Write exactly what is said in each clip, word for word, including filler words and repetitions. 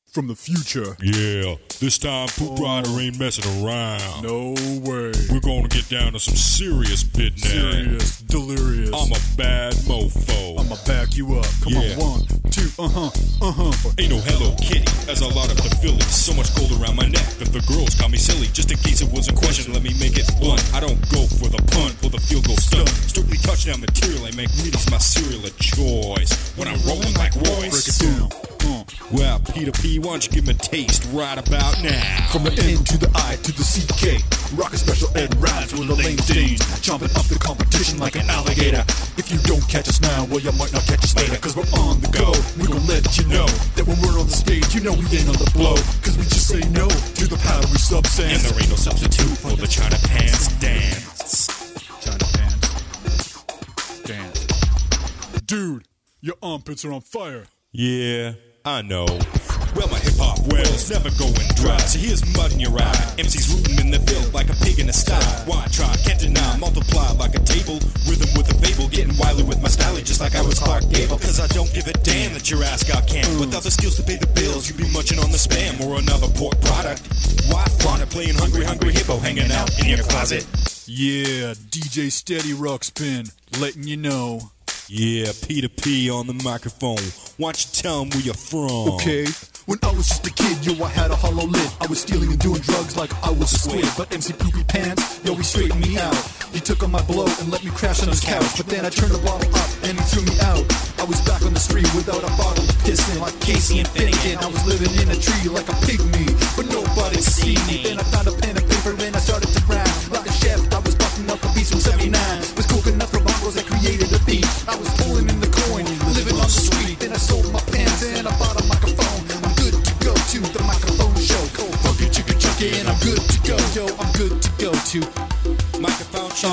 from the future. Yeah, this time Poop Rider ain't messing around. No way. We're gonna get down to some serious business. Serious, delirious. I'm a bad mofo. I'ma back you up. Come Yeah. on, one, two, uh-huh, uh-huh. Ain't no Hello Kitty, as I lot up the Philly. So much gold around my neck that the girls call me silly. Just in case it was a question, let me make it blunt. I don't go for the punt, for the field goal stunt. Strictly touchdown material, I make Wheaties my cereal of choice. When I'm rolling like Royce. Break it down. Uh. Well, Peter P, why don't you give him a taste right about now? From the N to the I to the C K, rockin' special ed rides with the lame things, chomping up the competition like an alligator. If you don't catch us now, well, you might not catch us later, cause we're on the go. We gon' let you know that when we're on the stage, you know we ain't on the blow, cause we just say no to the powdery substance. And there ain't no substitute for the China Pants dance. China Pants dance. Dude, your armpits are on fire. Yeah, I know. Well, my hip-hop well's never going dry. So here's mud in your eye. M C's rootin' in the field like a pig in a sty. Why try? Can't deny. Multiply like a table. Rhythm with a fable. Getting wily with my style just like I was Clark Gable. Cause I don't give a damn that your ass got canned. Without the skills to pay the bills, you'd be munching on the Spam or another pork product. Why flaunt it playing Hungry Hungry Hippo hanging out in your closet? Yeah, D J Steady Rockspin, letting you know. Yeah, Peter P on the microphone. Why don't you tell him where you're from? Okay. When I was just a kid, yo, I had a hollow lid. I was stealing and doing drugs like I was a squid. But M C Poopy Pants, yo, he straightened me out. He took on my blow and let me crash on his couch. But then I turned the bottle up and he threw me out. I was back on the street without a bottle to piss in. Like Casey and Finnegan, I was living in a tree like a pygmy. But nobody could see me. Then I found a pen and paper and I started to rhyme. Like a chef, I was busting up the beats from seventy-nine. Was coconut for bongos, I created a beat. I was pulling in the coin, living on the street. Then I sold my pants and I bought a microphone. I'm good to go to the microphone show. Go funky chicka chunky and I'm good to go. Yo, I'm good to go to Microphone show.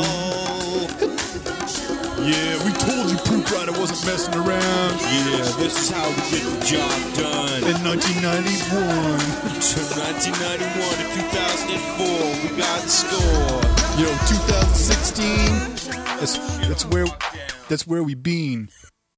Yeah, we told you Poop Rider wasn't messing around. Yeah, this is how we get the job done. In nineteen ninety-one. To nineteen ninety-one to two thousand four, we got the score. Yo, two thousand sixteen. That's that's where that's where we been.